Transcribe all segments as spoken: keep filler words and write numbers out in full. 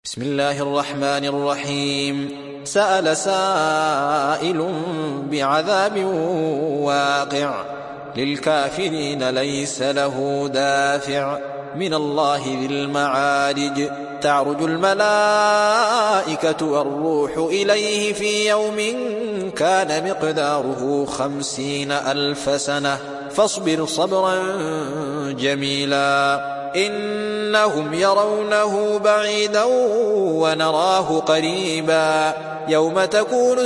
بسم الله الرحمن الرحيم. سأل سائل بعذاب واقع للكافرين ليس له دافع من الله ذي المعارج. تعرج الملائكة والروح إليه في يوم كان مقداره خمسين ألف سنة فاصبر صبرا جميلا إنهم يرونه بعيدا ونراه قريبا يوم تكون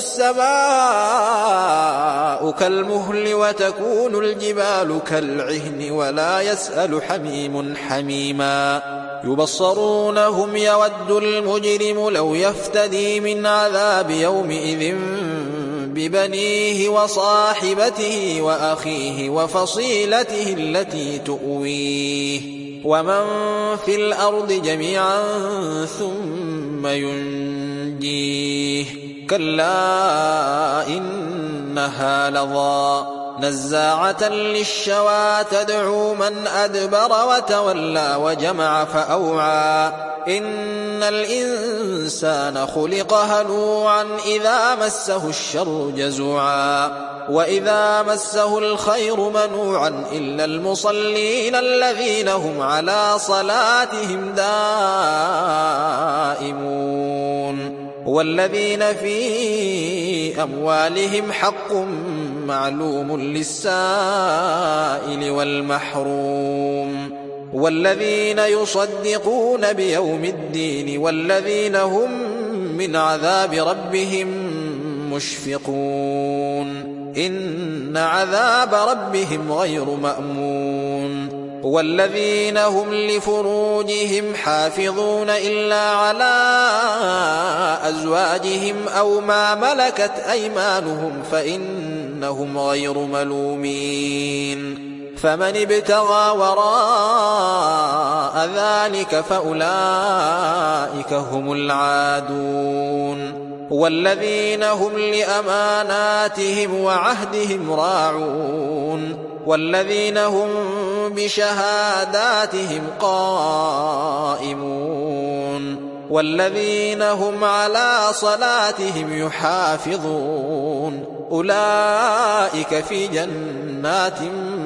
السماء كالمهل وتكون الجبال كالعهن ولا يسأل حميم حميما يبصرونهم يود المجرم لو يفتدي من عذاب يومئذ ببنيه وصاحبته وأخيه وفصيلته التي تؤويه ومن في الأرض جميعا ثم ينجيه كلا إنها لظى نزاعة للشوى تدعو من أدبر وتولى وجمع فأوعى إن الإنسان خلق هلوعا إذا مسه الشر جزوعا وإذا مسه الخير منوعا إلا المصلين الذين هم على صلاتهم دائمون والذين في أموالهم حق معلوم للسائل والمحروم والذين يصدقون بيوم الدين والذين هم من عذاب ربهم مشفقون إن عذاب ربهم غير مأمون والذين هم لفروجهم حافظون إلا على أزواجهم أو ما ملكت أيمانهم فإنهم غير ملومين فمن ابتغى وراء ذلك فأولئك هم العادون والذين هم لأماناتهم وعهدهم راعون والذين هم بشهاداتهم قائمون والذين هم على صلاتهم يحافظون أولئك في جنات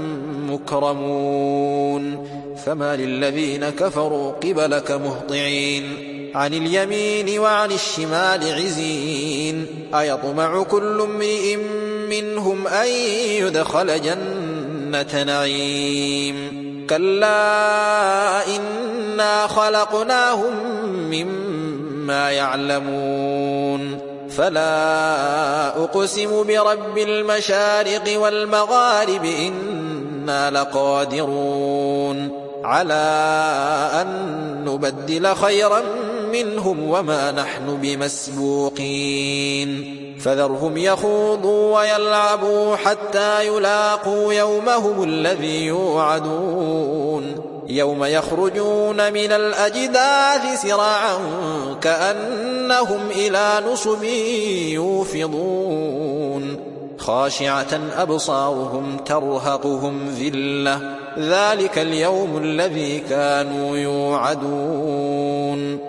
مكرمون فما للذين كفروا قبلك مهطعين عن اليمين وعن الشمال عزين أيطمع كل امرئ منهم أن يدخل جنة نعيم كلا إنا خلقناهم مما يعلمون فلا أقسم برب المشارق والمغارب إنا لقادرون على أن نبدل خيرا منهم وما نحن بمسبوقين فذرهم يخوضوا ويلعبوا حتى يلاقوا يومهم الذي يوعدون يوم يخرجون من الأجداث سراعا كأنهم إلى نصب يوفضون خاشعة أبصارهم ترهقهم ذلة ذلك اليوم الذي كانوا يوعدون